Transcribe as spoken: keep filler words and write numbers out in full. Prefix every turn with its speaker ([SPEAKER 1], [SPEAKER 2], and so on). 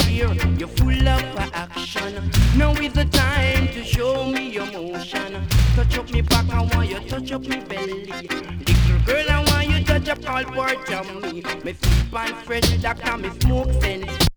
[SPEAKER 1] cheer. You're full of action. Now is the time to show me emotion. Touch up me back, I want you touch up me belly. Little girl, I want you touch up all part of me. Me flip and fresh, doctor, me smoke sense.